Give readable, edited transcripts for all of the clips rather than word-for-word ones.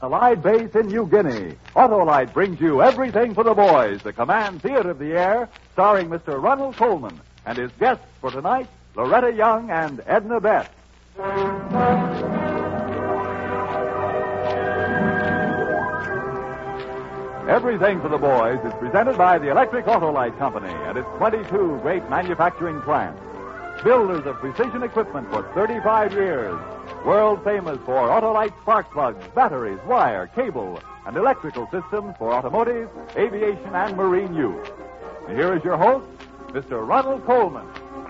Allied base in New Guinea. Autolite brings you Everything for the Boys, the Command Theater of the Air, starring Mr. Ronald Colman and his guests for tonight, Loretta Young and Edna Beth. Everything for the Boys is presented by the Electric Autolite Company and its 22 great manufacturing plants. Builders of precision equipment for 35 years. World famous for Autolite spark plugs, batteries, wire, cable, and electrical systems for automotive, aviation, and marine use. And here is your host, Mr. Ronald Colman.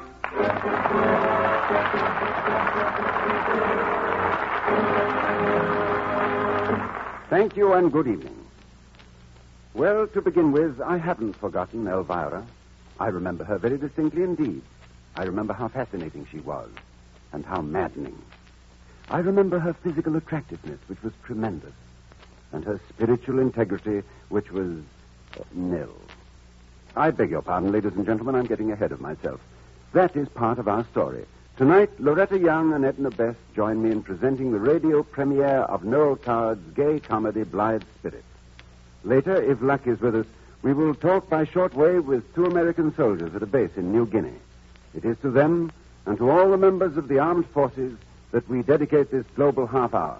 Thank you and good evening. Well, to begin with, I haven't forgotten Elvira. I remember her very distinctly indeed. I remember how fascinating she was and how maddening. I remember her physical attractiveness, which was tremendous, and her spiritual integrity, which was nil. I beg your pardon, ladies and gentlemen, I'm getting ahead of myself. That is part of our story. Tonight, Loretta Young and Edna Beth join me in presenting the radio premiere of Noel Coward's gay comedy, Blithe Spirit. Later, if luck is with us, we will talk by shortwave with 2 American soldiers at a base in New Guinea. It is to them and to all the members of the armed forces that we dedicate this global half hour.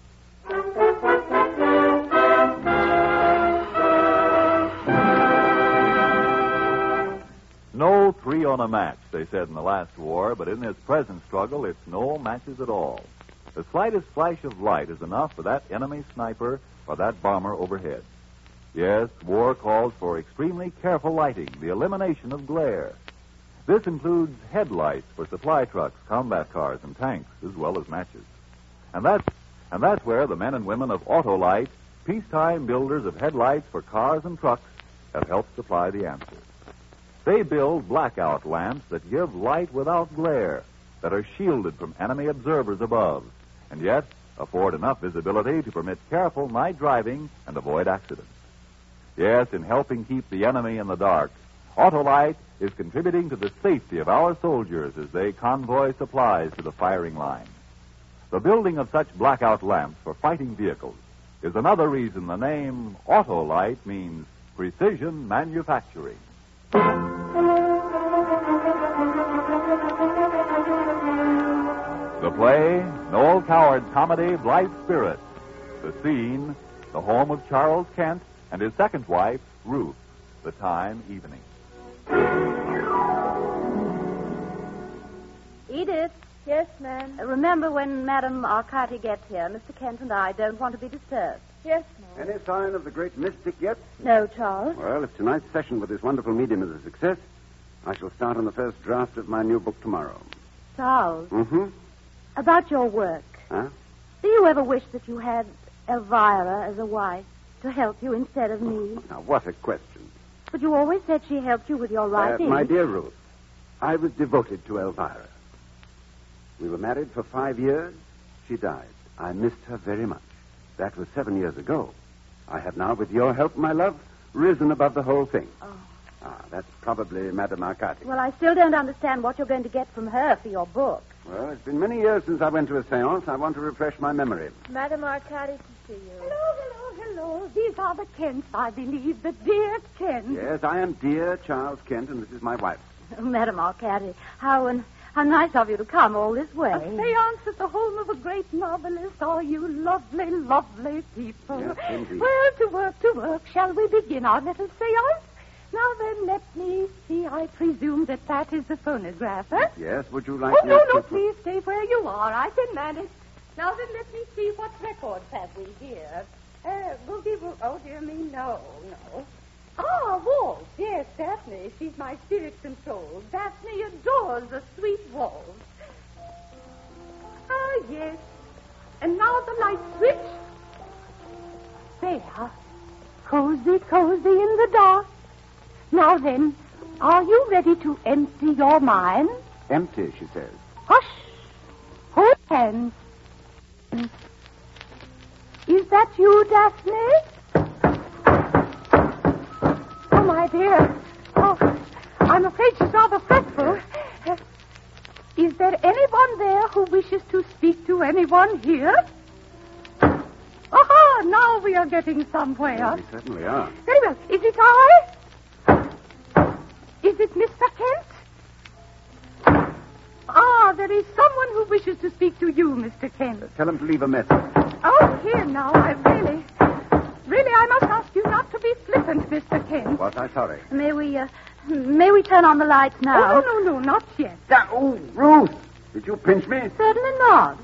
No 3 on a match, they said in the last war, but in this present struggle, it's no matches at all. The slightest flash of light is enough for that enemy sniper or that bomber overhead. Yes, war calls for extremely careful lighting, the elimination of glare. This includes headlights for supply trucks, combat cars, and tanks, as well as matches. And that's where the men and women of Autolite, peacetime builders of headlights for cars and trucks, have helped supply the answer. They build blackout lamps that give light without glare, that are shielded from enemy observers above, and yet afford enough visibility to permit careful night driving and avoid accidents. Yes, in helping keep the enemy in the dark, Autolite is contributing to the safety of our soldiers as they convoy supplies to the firing line. The building of such blackout lamps for fighting vehicles is another reason the name Autolite means precision manufacturing. The play, Noel Coward's comedy, Blithe Spirit. The scene, the home of Charles Kent and his second wife, Ruth. The time, evening. Edith. Yes, ma'am. Remember when Madame Arcati gets here, Mr. Kent and I don't want to be disturbed. Yes, ma'am. Any sign of the great mystic yet? No, Charles. Well, if tonight's session with this wonderful medium is a success, I shall start on the first draft of my new book tomorrow. Charles. Mm-hmm. About your work. Huh? Do you ever wish that you had Elvira as a wife to help you instead of me? Now, what a question. But you always said she helped you with your writing. My dear Ruth, I was devoted to Elvira. We were married for 5 years. She died. I missed her very much. That was 7 years ago. I have now, with your help, my love, risen above the whole thing. Oh. That's probably Madame Arcati. Well, I still don't understand what you're going to get from her for your book. Well, it's been many years since I went to a seance. I want to refresh my memory. Madame Arcati to see you. Hello. These are the Kents, I believe. The dear Kents. Yes, I am dear Charles Kent, and this is my wife. Madame Arcati, how nice of you to come all this way. A seance at the home of a great novelist. All you lovely, lovely people. Yes, indeed. Well, to work. Shall we begin our little seance? Now then, let me see. I presume that is the phonograph, huh? Yes, would you like Oh, me no, to... please stay where you are. I can manage. Now then, let me see what records have we here. Boogie. Oh, dear me, no. Ah, waltz. Yes, Daphne. She's my spirit control. Daphne adores the sweet waltz. Ah, yes. And now the light switch. There. Cozy in the dark. Now then, are you ready to empty your mind? Empty, she says. Hush. Hold hands. Is that you, Daphne? Oh, my dear. Oh, I'm afraid she's rather fretful. Is there anyone there who wishes to speak to anyone here? Aha, we are getting somewhere. We certainly are. Very well. Is it I? Is it Mr. Kent? Ah, there is someone who wishes to speak to you, Mr. Kent. Tell him to leave a message. Oh, here now. Really, I must ask you not to be flippant, Mr. Kent. Was I sorry? May we turn on the lights now? Oh, no, not yet. Oh, Ruth! Did you pinch me? Certainly not.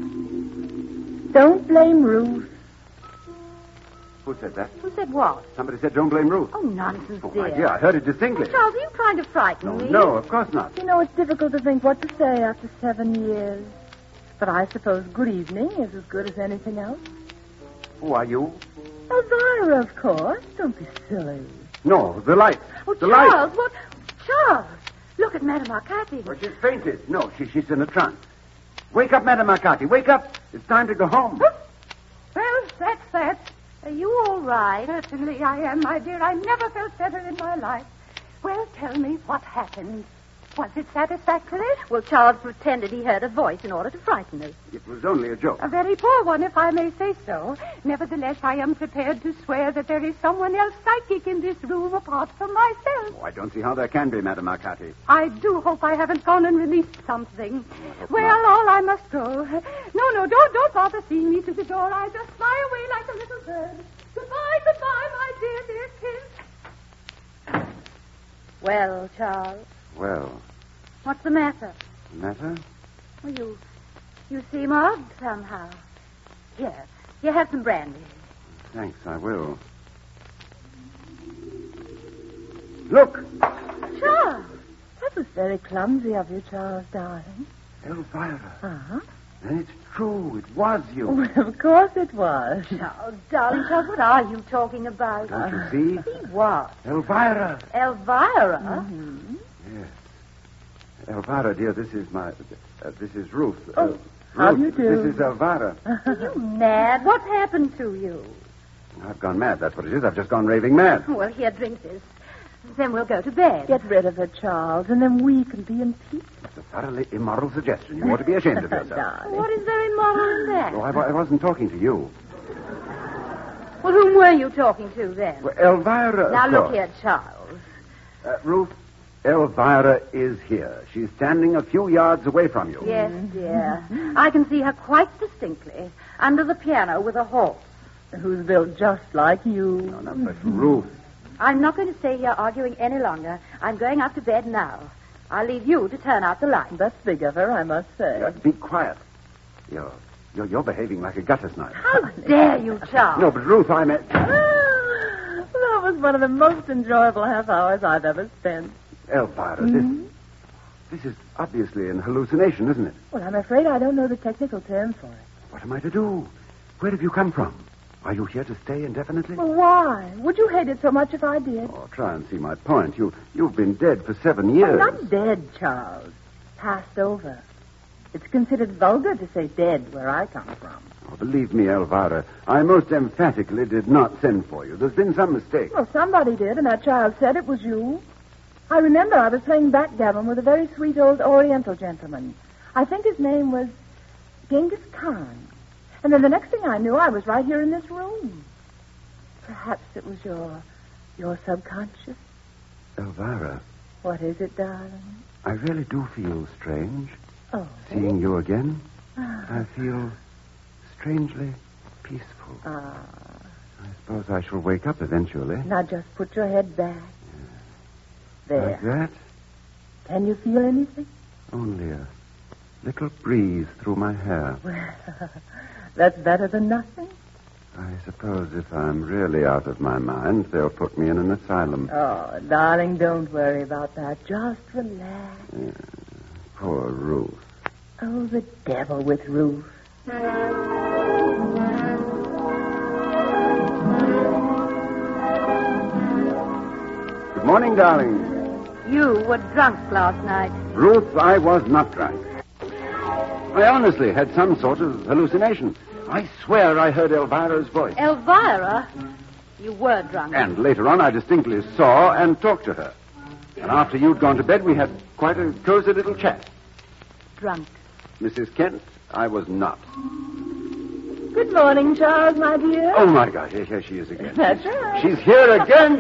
Don't blame Ruth. Who said that? Who said what? Somebody said don't blame Ruth. Oh, nonsense, Oh, dear. my dear, I heard it distinctly. Charles, are you trying to frighten me? No, of course not. You know, it's difficult to think what to say after 7 years. But I suppose good evening is as good as anything else. Who are you? Elvira, of course. Don't be silly. No, the light. Oh, the Charles, light. what? Charles, look at Madame Arcati. Oh, she's fainted. No, she's in a trance. Wake up, Madame Arcati. Wake up. It's time to go home. Well, that's that. Are you all right? Certainly I am, my dear. I never felt better in my life. Well, tell me what happened. Was it satisfactory? Well, Charles pretended he heard a voice in order to frighten us. It was only a joke. A very poor one, if I may say so. Nevertheless, I am prepared to swear that there is someone else psychic in this room apart from myself. Oh, I don't see how there can be, Madame Arcati. I do hope I haven't gone and released something. Well, all I must go. No, don't bother seeing me to the door. I just fly away like a little bird. Goodbye, my dear Kent. Well, Charles, Well, what's the matter? matter? Well, you seem odd somehow. Here, have some brandy. Thanks, I will. Look! Charles! That was very clumsy of you, Charles, darling. Elvira. Uh-huh. And it's true. It was you. Well, of course it was. Charles, darling, Charles, what are you talking about? Don't you see? See what? Elvira. Elvira? Mm-hmm. Yes. Elvira, dear, this is Ruth. Oh, how Ruth, do you do? This is Elvira. Are you mad? What's happened to you? I've gone mad. That's what it is. I've just gone raving mad. Well, here, drink this. Then we'll go to bed. Get rid of her, Charles, and then we can be in peace. That's a thoroughly immoral suggestion. You ought to be ashamed of yourself. Darling. What is there immoral in that? Oh, I wasn't talking to you. Well, whom were you talking to then? Well, Elvira, Now, of look course. here, Charles. Ruth, Elvira is here. She's standing a few yards away from you. Yes, dear. I can see her quite distinctly under the piano with a horse. Who's built just like you. No, but Ruth. I'm not going to stay here arguing any longer. I'm going up to bed now. I'll leave you to turn out the light. That's big of her, I must say. Be quiet. You're behaving like a gutter snipe. How dare you, Charles? No, but Ruth, I meant... That was one of the most enjoyable half hours I've ever spent. Elvira, Mm-hmm. this is obviously an hallucination, isn't it? Well, I'm afraid I don't know the technical term for it. What am I to do? Where have you come from? Are you here to stay indefinitely? Well, why? Would you hate it so much if I did? Oh, try and see my point. You've been dead for 7 years. I'm not dead, Charles. Passed over. It's considered vulgar to say dead where I come from. Oh, believe me, Elvira, I most emphatically did not send for you. There's been some mistake. Well, somebody did, and that child said it was you. I remember I was playing backgammon with a very sweet old Oriental gentleman. I think his name was Genghis Khan. And then the next thing I knew, I was right here in this room. Perhaps it was your subconscious. Elvira, What is it, darling? I really do feel strange. Oh. Seeing you again, I feel strangely peaceful. Ah. I suppose I shall wake up eventually. Now just put your head back. There. Like that? Can you feel anything? Only a little breeze through my hair. Well, that's better than nothing. I suppose if I'm really out of my mind, they'll put me in an asylum. Oh, darling, don't worry about that. Just relax. Poor Ruth. Oh, the devil with Ruth. Good morning, darling. You were drunk last night. Ruth, I was not drunk. I honestly had some sort of hallucination. I swear I heard Elvira's voice. Elvira? You were drunk. And later on, I distinctly saw and talked to her. And after you'd gone to bed, we had quite a cozy little chat. Drunk. Mrs. Kent, I was not. Good morning, Charles, my dear. Oh, my God. Here she is again. That's right. She's here again.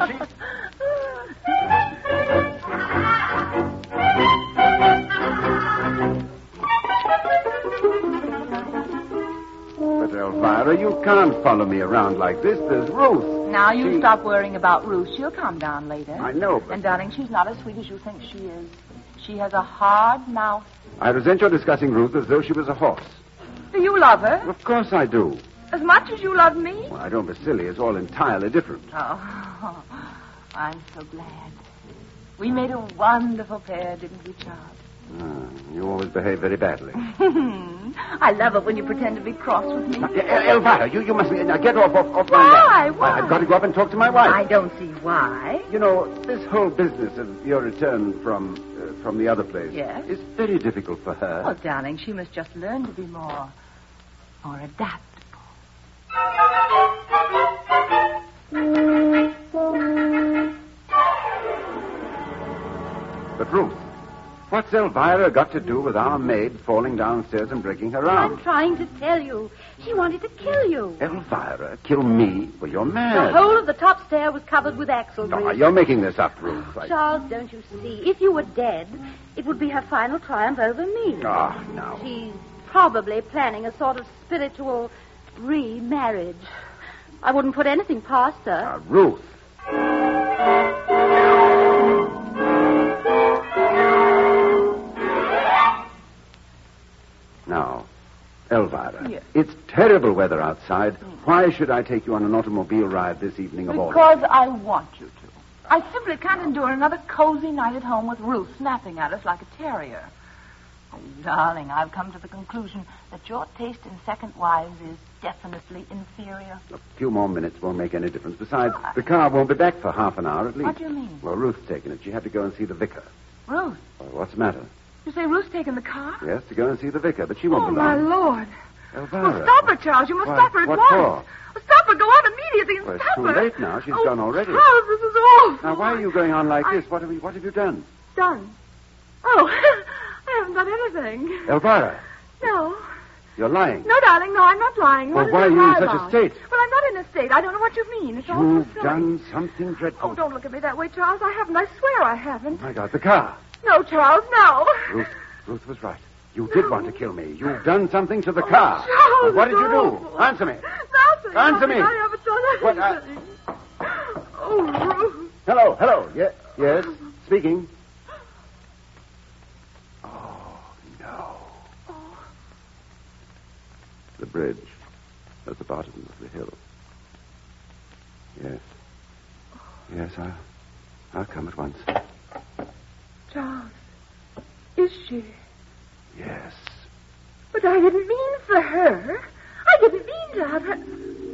But, Elvira, you can't follow me around like this. There's Ruth. Now, you stop worrying about Ruth. She'll calm down later. I know, but... And, darling, she's not as sweet as you think she is. She has a hard mouth. I resent your discussing Ruth as though she was a horse. Do you love her? Of course I do. As much as you love me? Well, I don't be silly. It's all entirely different. Oh, I'm so glad. We made a wonderful pair, didn't we, Charles? You always behave very badly. I love it when you pretend to be cross with me. Now, Elvira, you must be... Now, get off my lap. Why? I've got to go up and talk to my wife. I don't see why. You know, this whole business of your return from the other place is very difficult for her. Oh, darling, she must just learn to be more adaptable. But, Ruth, what's Elvira got to do with our maid falling downstairs and breaking her arm? I'm trying to tell you. She wanted to kill you. Elvira, kill me? Well, you're mad. The whole of the top stair was covered with axle No, grease. you're making this up, Ruth. Charles, don't you see? If you were dead, it would be her final triumph over me. Oh, no. She's probably planning a sort of spiritual remarriage. I wouldn't put anything past her. Ruth. Now, Elvira, yes. It's terrible weather outside. Why should I take you on an automobile ride this evening of all? Because I want you to. I simply can't endure another cozy night at home with Ruth snapping at us like a terrier. Oh, darling, I've come to the conclusion that your taste in second wives is definitely inferior. A few more minutes won't make any difference. Besides, the car won't be back for half an hour at least. What do you mean? Well, Ruth's taken it. She had to go and see the vicar. Ruth? Well, what's the matter? You say Ruth's taken the car? Yes, to go and see the vicar, but she won't Oh, be my long. Lord. Elvira. Well, stop her, Charles. You must Why, stop her at what once. for? Well, stop her. Go out immediately and Well, it's stop too her. late now. She's gone already. Charles, this is awful. Now, why are you going on like this? What have you done? Done. Oh, I haven't done anything. Elvira, No. you're lying. No, darling, no, I'm not lying. Well, What why are is you there in to such lie a about? state? Well, I'm not in a state. I don't know what you mean. It's all so You've silly. done something dreadful. Oh, don't look at me that way, Charles. I haven't. I swear I haven't. My God, the car. No, Charles, no. Ruth was right. You did want to kill me. You've done something to the car. Charles, Now, what did you do? awful. Answer me. Nothing. Answer me. I haven't done anything. Oh, Ruth. Hello. Yes, speaking. Oh, no. The bridge at the bottom of the hill. Yes, I'll come at once. Charles, is she? Yes. But I didn't mean for her. I didn't mean to have her.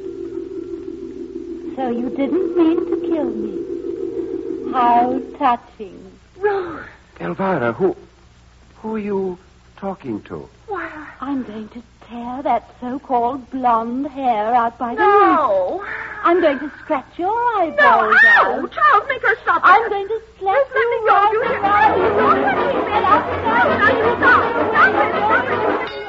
So you didn't mean to kill me. How touching. Ruth. Elvira, who are you talking to? Why, I'm going to tear that so-called blonde hair out by the roots. no. I'm going to scratch your No, eyeballs ow! out. Charles, make her stop. I'm going to slap Just let me you go. right You hear me? now. Don't let me get out. Now you stop. Stop it.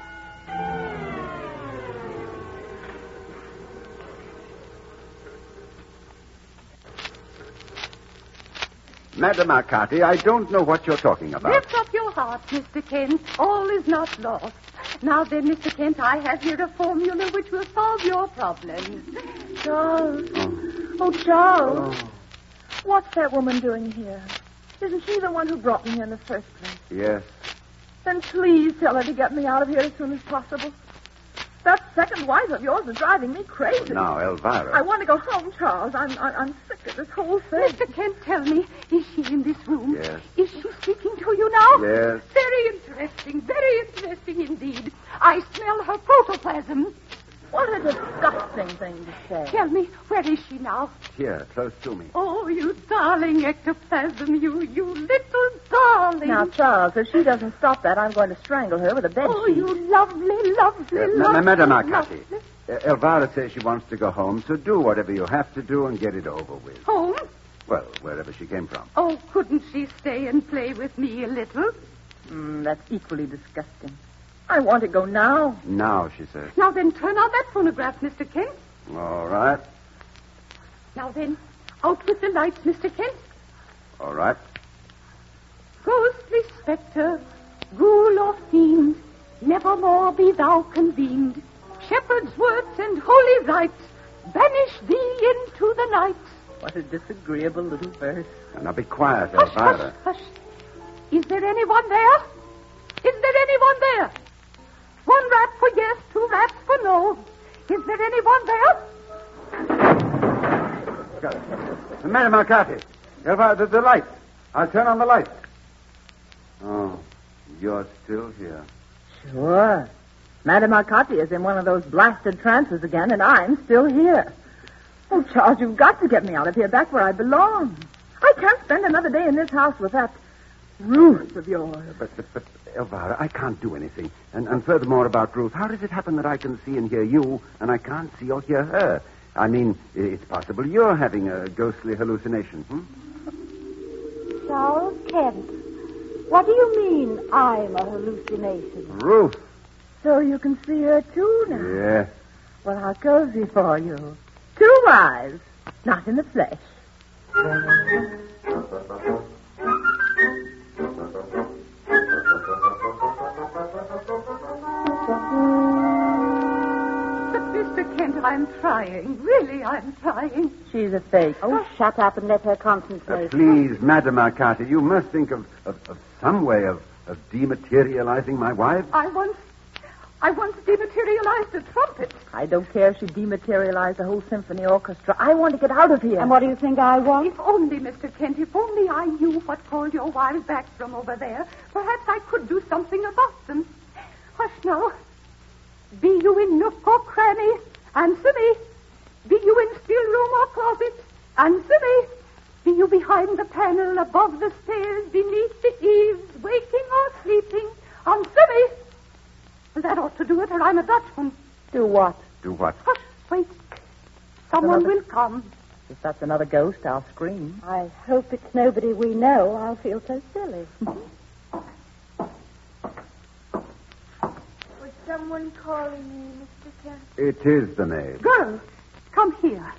Madam Arcati, I don't know what you're talking about. Lift up your heart, Mr. Kent. All is not lost. Now then, Mr. Kent, I have here a formula which will solve your problems. Charles. Oh, Charles. What's that woman doing here? Isn't she the one who brought me here in the first place? Yes. Then please tell her to get me out of here as soon as possible. That second wife of yours is driving me crazy. Now, Elvira. I want to go home, Charles. I'm sick of this whole thing. Mr. Kent, tell me, is she in this room? Yes. Is she speaking to you now? Yes. Very interesting indeed. I smell her protoplasm. What a disgusting thing to say. Tell me, where is she now? Here, close to me. Oh, you darling ectoplasm, you little darling. Now, Charles, if she doesn't stop that, I'm going to strangle her with a bed Oh, sheet. you lovely. Madam Arcati, Elvira says she wants to go home, so do whatever you have to do and get it over with. Home? Well, wherever she came from. Oh, couldn't she stay and play with me a little? That's equally disgusting. I want to go now. Now, she says. Now then, turn on that phonograph, Mr. Kent. All right. Now then, out with the lights, Mr. Kent. All right. Ghostly spectre, ghoul or fiend, nevermore be thou convened. Shepherd's words and holy rites, banish thee into the night. What a disagreeable little verse. Now be quiet, Hush, Elvira. hush, hush. Is there anyone there? Is there anyone there? 1 rat for yes, 2 rats for no. Is there anyone there? Madam Arcati. Elvira, the light. I'll turn on the light. Oh, you're still here. Sure. Madame Arcati is in one of those blasted trances again, and I'm still here. Oh, Charles, you've got to get me out of here, back where I belong. I can't spend another day in this house with that Ruth of yours. But Elvira, I can't do anything. And furthermore about Ruth, how does it happen that I can see and hear you, and I can't see or hear her? I mean, it's possible you're having a ghostly hallucination, Charles Kent, what do you mean I'm a hallucination? Ruth. So you can see her, too, now. Yeah. Well, how cozy for you. 2 eyes, not in the flesh. But, Mr. Kent, I'm trying. Really, I'm trying. She's a fake. Oh, shut up and let her concentrate. Please, Madam Arcati, you must think of some way of dematerializing my wife. I once dematerialized a trumpet. I don't care if she dematerialized the whole symphony orchestra. I want to get out of here. And what do you think I want? If only, Mr. Kent, if only I knew what called your wives back from over there, perhaps I could do something about them. Hush now. Be you in nook or cranny, answer me. Be you in still room or closet, answer me. Be you behind the panel, above the stairs, beneath the eaves, waking or sleeping, answer me. That ought to do it, or I'm a Dutchman. Do what? Do what? Hush, wait. Someone will come. If that's another ghost, I'll scream. I hope it's nobody we know. I'll feel so silly. Was someone calling me, Mr. Kent? It is the maid. Girl, come here.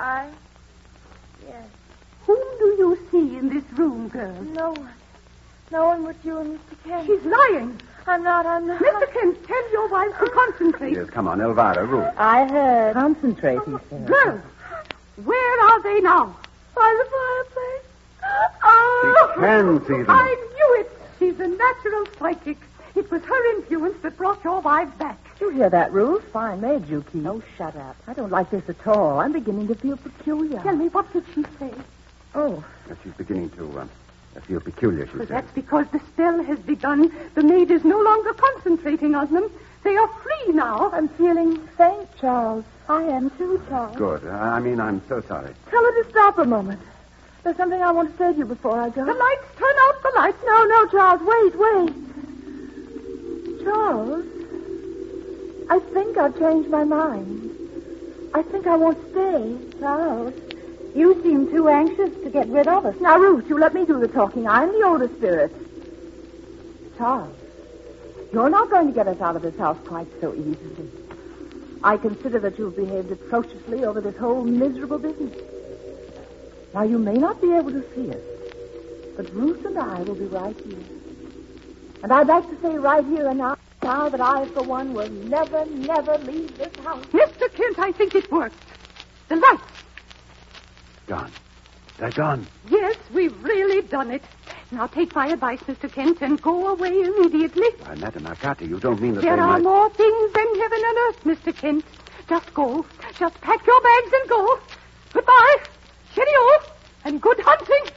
Yes. Whom do you see in this room, girl? No one. No one but you and Mr. Kent. She's lying. I'm not. Mr. Kent, tell your wife to concentrate. Yes, come on, Elvira, Ruth. I heard. Concentrate, he said. Girl, where are they now? By the fireplace. She can see them. I knew it. She's a natural psychic. It was her influence that brought your wives back. You hear that, Ruth? Fine maid you keep. Oh, shut up. I don't like this at all. I'm beginning to feel peculiar. Tell me, what did she say? Oh, She's beginning to feel peculiar, she Well, said. that's because the spell has begun. The maid is no longer concentrating on them. They are free now. I'm feeling faint, Charles. I am too, Charles. Good. I'm so sorry. Tell her to stop a moment. There's something I want to say to you before I go. The lights, turn out the lights. No, Charles, wait. Charles, I think I've changed my mind. I think I won't stay. Charles, you seem too anxious to get rid of us. Now, Ruth, you let me do the talking. I'm the older spirit. Charles, you're not going to get us out of this house quite so easily. I consider that you've behaved atrociously over this whole miserable business. Now, you may not be able to see it, but Ruth and I will be right here. And I'd like to say right here and now that I, for one, will never leave this house. Mr. Kent, I think it worked. The lights. Gone. They're gone. Yes, we've really done it. Now take my advice, Mr. Kent, and go away immediately. Why, Madam Arcati, you don't mean that There they are might... more things than heaven and earth, Mr. Kent. Just go. Just pack your bags and go. Goodbye. Cheerio. And good hunting.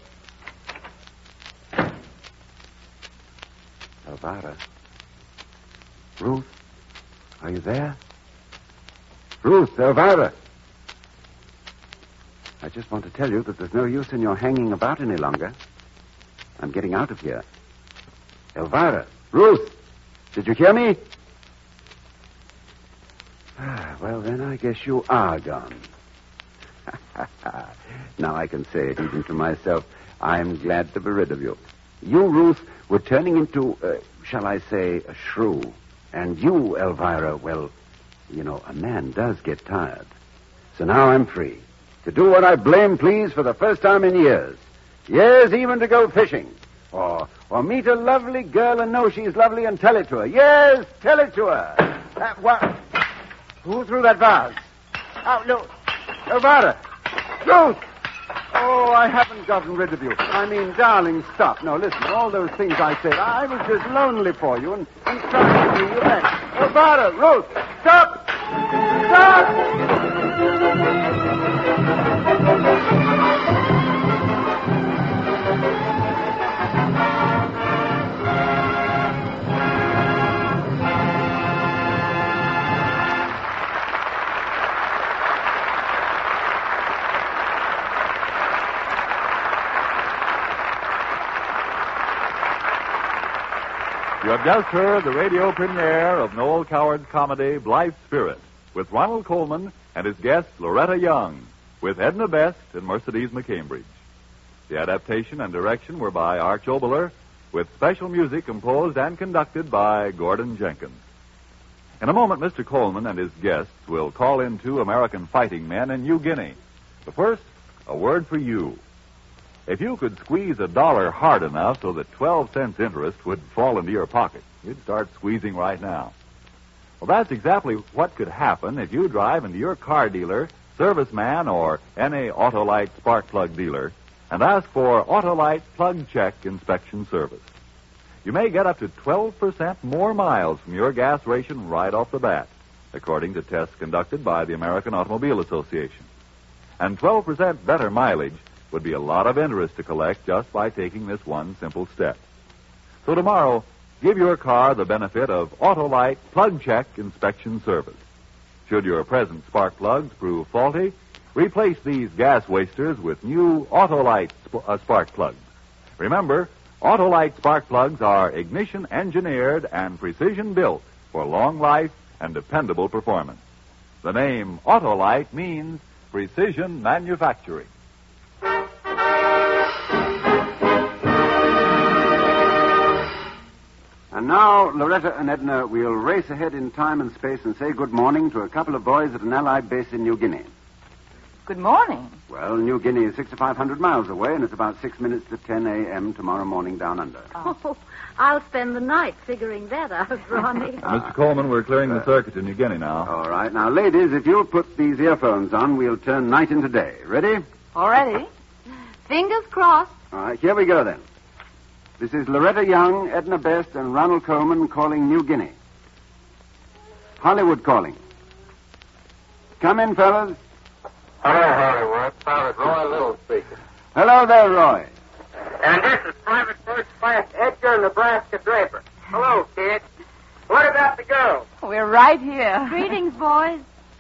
Elvira. Ruth, are you there? Ruth, Elvira. I just want to tell you that there's no use in your hanging about any longer. I'm getting out of here. Elvira. Ruth. Did you hear me? Well, then I guess you are gone. Now I can say it even to myself. I'm glad to be rid of you. You, Ruth, were turning into, shall I say, a shrew. And you, Elvira, well, you know, a man does get tired. So now I'm free to do what I blame please for the first time in years. Yes, even to go fishing. Or meet a lovely girl and know she's lovely and tell it to her. Yes, tell it to her. What? Who threw that vase? Oh, no. Elvira. Ruth! Oh, I haven't gotten rid of you. I mean, darling, stop. No, listen, all those things I said, I was just lonely for you and trying to bring you back. Elvira, Ruth, stop! Stop! You have just heard the radio premiere of Noel Coward's comedy, Blithe Spirit, with Ronald Colman and his guest, Loretta Young, with Edna Best and Mercedes McCambridge. The adaptation and direction were by Arch Oboler, with special music composed and conducted by Gordon Jenkins. In a moment, Mr. Coleman and his guests will call in 2 American fighting men in New Guinea. But first, a word for you. If you could squeeze $1 hard enough so that 12 cents interest would fall into your pocket, you'd start squeezing right now. Well, that's exactly what could happen if you drive into your car dealer, serviceman, or any Autolite spark plug dealer and ask for Autolite Plug Check Inspection Service. You may get up to 12% more miles from your gas ration right off the bat, according to tests conducted by the American Automobile Association. And 12% better mileage would be a lot of interest to collect just by taking this one simple step. So tomorrow, give your car the benefit of Autolite Plug Check Inspection Service. Should your present spark plugs prove faulty, replace these gas wasters with new Autolite spark plugs. Remember, Autolite spark plugs are ignition engineered and precision built for long life and dependable performance. The name Autolite means precision manufacturing. And now, Loretta and Edna will race ahead in time and space and say good morning to a couple of boys at an Allied base in New Guinea. Good morning. Well, New Guinea is 6,500 miles away, and it's about 6 minutes to 10 a.m. tomorrow morning down under. Oh, I'll spend the night figuring that out, Ronnie. Mr. Coleman, we're clearing the circuit in New Guinea now. All right. Now, ladies, if you'll put these earphones on, we'll turn night into day. Ready? Already? Fingers crossed. All right, here we go then. This is Loretta Young, Edna Best, and Ronald Coleman calling New Guinea. Hollywood calling. Come in, fellas. Hello, Hollywood. Private Roy Little speaking. Hello there, Roy. And this is Private First Class Edgar Nebraska Draper. Hello, kid. What about the girls? We're right here. Greetings, boys.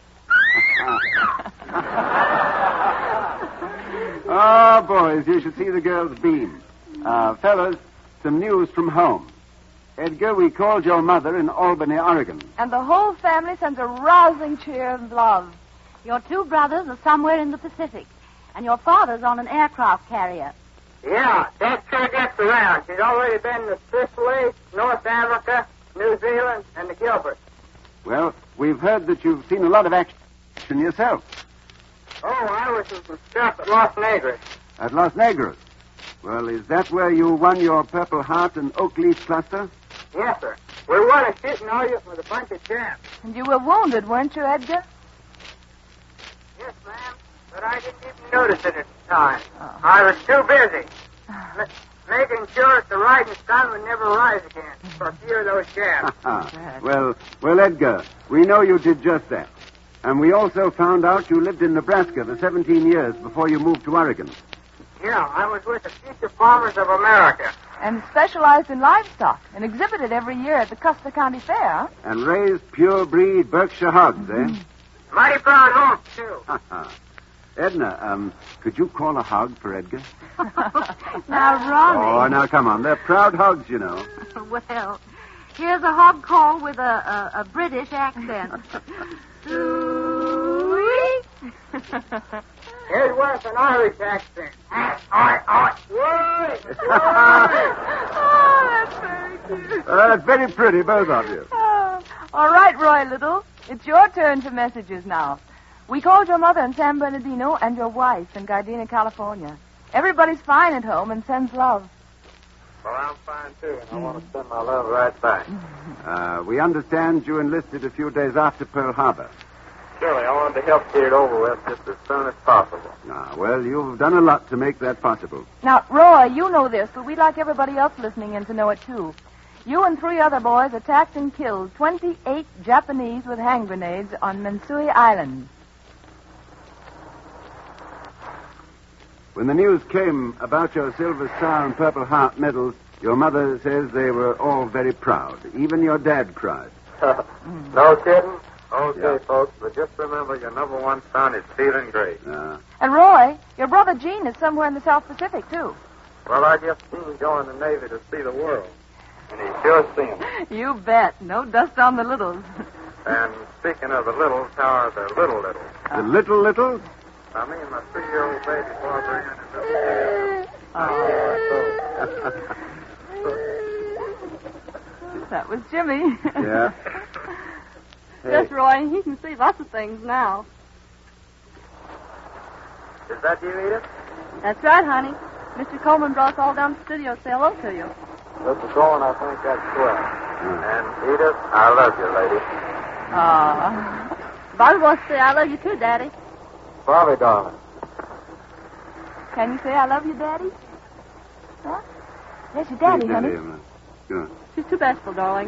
Oh, boys, you should see the girls beam. Fellas, some news from home. Edgar, we called your mother in Albany, Oregon. And the whole family sends a rousing cheer and love. Your 2 brothers are somewhere in the Pacific, and your father's on an aircraft carrier. Yeah, that sure gets around. She's already been to Sicily, North Africa, New Zealand, and the Gilberts. Well, we've heard that you've seen a lot of action yourself. Oh, I was in some stuff at Los Negros. At Los Negros. Well, is that where you won your Purple Heart and Oak Leaf Cluster? Yes, sir. We won a shooting audience with a bunch of chaps. And you were wounded, weren't you, Edgar? Yes, ma'am. But I didn't even notice it at the time. I was too busy. Making sure that the riding sun would never rise again for fear of those jabs. Well, Edgar, we know you did just that. And we also found out you lived in Nebraska for 17 years before you moved to Oregon. Yeah, I was with the Future Farmers of America. And specialized in livestock and exhibited every year at the Custer County Fair. And raised pure-breed Berkshire hogs, eh? Mighty proud horse, too. Edna, could you call a hog for Edgar? Now, Ronnie. Oh, now, come on. They're proud hogs, you know. Well, here's a hog call with a British accent. Here's one with an Irish accent. Oh, that's very cute. That's very pretty, both of you. Oh, All right, Roy Little. It's your turn for messages now. We called your mother in San Bernardino and your wife in Gardena, California. Everybody's fine at home and sends love. Well, I'm fine, too, and I want to send my love right back. We understand you enlisted a few days after Pearl Harbor. Surely, I wanted to help get it over with just as soon as possible. Well, you've done a lot to make that possible. Now, Roy, you know this, but we'd like everybody else listening in to know it, too. You and 3 other boys attacked and killed 28 Japanese with hand grenades on Mansui Island. When the news came about your Silver Star and Purple Heart medals, your mother says they were all very proud. Even your dad cried. No kidding? Okay, folks, but just remember your number one son is feeling great. And Roy, your brother Gene is somewhere in the South Pacific, too. Well, I guess Gene's going to the Navy to see the world. And he's sure seen it. You bet. No dust on the littles. And speaking of the littles, how are the little? The little? I mean, my 3-year-old baby, Barbara Ann, and That was Jimmy. Yeah. Yes, Roy, he can see lots of things now. Is that you, Edith? That's right, honey. Mr. Coleman brought us all down to the studio to say hello to you. Mr. Coleman, I think that's swell. And Edith, I love you, lady. Bobby wants to say I love you too, Daddy. Bobby, darling. Can you say I love you, Daddy? Huh? Yes, your Daddy, honey. Good. She's too bashful, darling.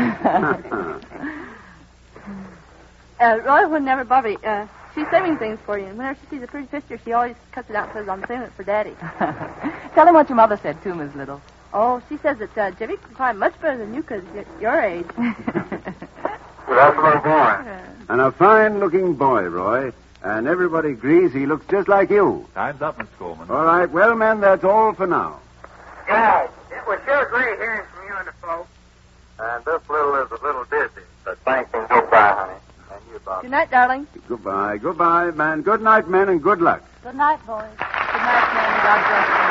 Yeah. Roy, whenever Bobby, she's saving things for you. And whenever she sees a pretty picture, she always cuts it out and says, I'm saving it for Daddy. Tell him what your mother said, too, Miss Little. Oh, she says that Jimmy can climb much better than you because your age. That's my boy. And a fine-looking boy, Roy. And everybody agrees he looks just like you. Time's up, Mr. Coleman. All right, well, men, that's all for now. Guys, it was sure great hearing from you and the folks. And this little is a little dizzy, but thanks and goodbye, honey. And you, Bob. Good night, darling. Goodbye, man. Good night, men, and good luck. Good night, boys. Good night, man. God bless you.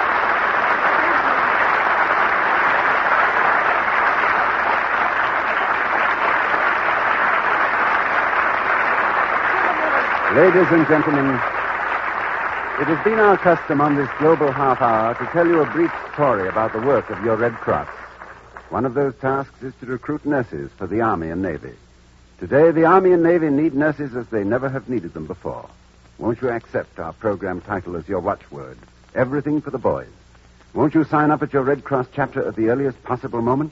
Ladies and gentlemen, it has been our custom on this global half hour to tell you a brief story about the work of your Red Cross. One of those tasks is to recruit nurses for the Army and Navy. Today, the Army and Navy need nurses as they never have needed them before. Won't you accept our program title as your watchword? Everything for the boys. Won't you sign up at your Red Cross chapter at the earliest possible moment?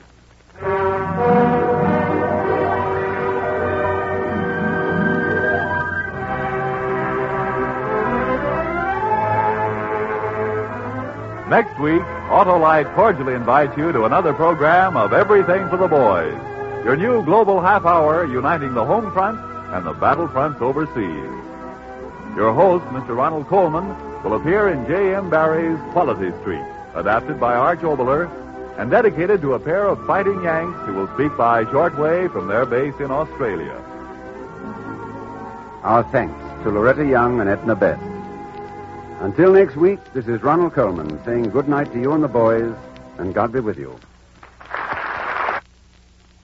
Next week, Autolite cordially invites you to another program of Everything for the Boys. Your new global half hour uniting the home front and the battle fronts overseas. Your host, Mr. Ronald Coleman, will appear in J.M. Barrie's Quality Street, adapted by Arch Oboler, and dedicated to a pair of fighting Yanks who will speak by shortwave from their base in Australia. Our thanks to Loretta Young and Edna Best. Until next week, this is Ronald Coleman saying good night to you and the boys, and God be with you.